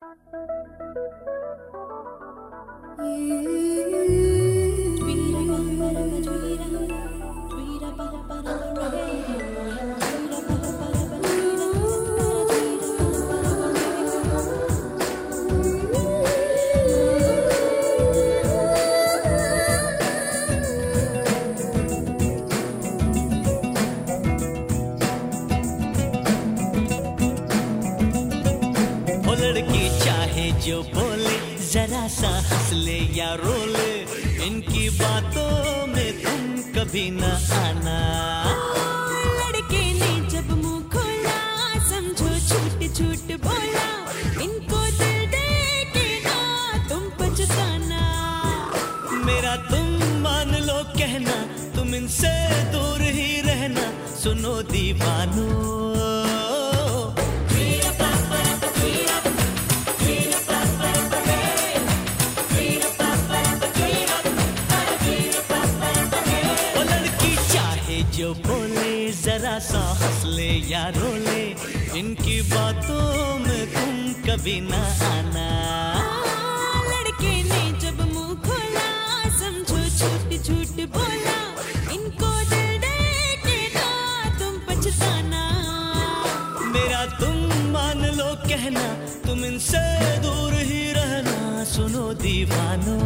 लड़की चाहे जो बोले, जरा सा हंस ले या रो ले, इनकी बातों में तुम कभी न आना। लड़के ने जब मुंह खोला, समझो झूठ झूठ बोला, इनको दिल दे के ना तुम पछताना। मेरा तुम मान लो कहना, तुम इनसे दूर ही रहना, सुनो दीवानो। जो बोले, जरा सा हंस ले या रो ले, इनकी बातों में तुम कभी ना आना। लड़के ने जब मुंह खोला, समझो झूठ झूठ बोला, इनको दिल दे के ना तुम पछताना। मेरा तुम मान लो कहना, तुम इनसे दूर ही रहना, सुनो दीवानो।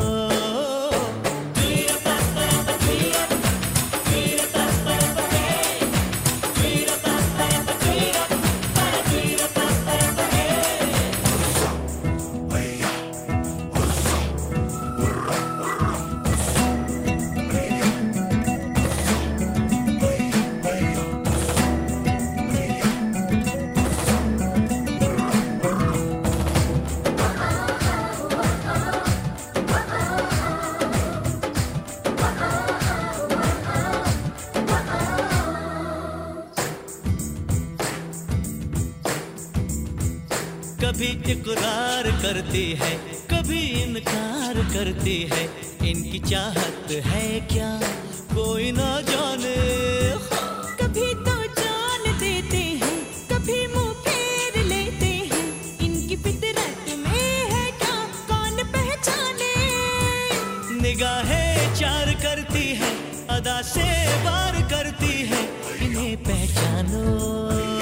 कभी इकरार करती है, कभी इनकार करती है, इनकी चाहत है क्या कोई ना जाने। कभी तो जान देते हैं, कभी मुंह फेर लेते हैं, इनकी फितरत में है क्या कौन पहचाने। निगाहें चार करती है, अदा से वार करती है, इन्हें पहचानो।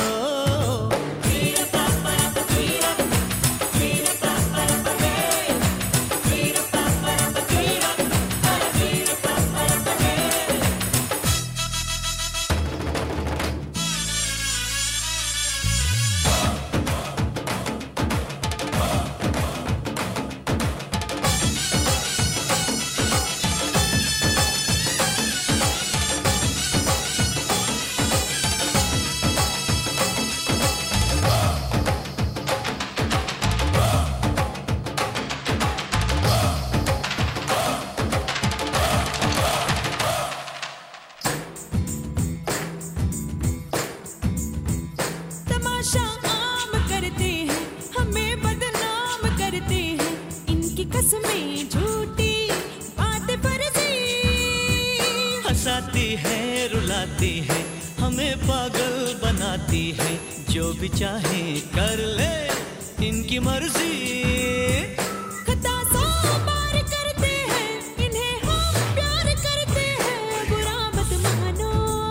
कसमें झूठी बातें फर्जी, हंसाती है रुलाती है, हमें पागल बनाती है, जो भी चाहे कर ले इनकी मर्जी। खता सौ बार करते हैं, इन्हें हम प्यार करते हैं, बुरा मत मानो।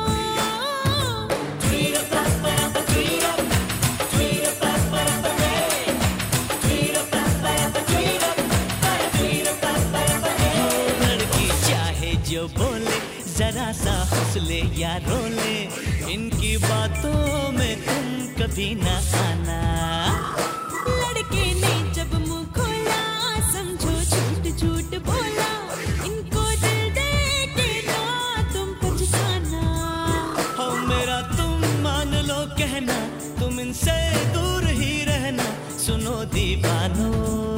जो बोले, जरा सा हंस ले या रो ले, इनकी बातों में तुम कभी ना आना। लड़के ने जब मुंह खोला, समझो झूठ झूठ बोला, इनको दिल दे के ना तुम पछताना। हो मेरा तुम मान लो कहना, तुम इनसे दूर ही रहना, सुनो दीवानो।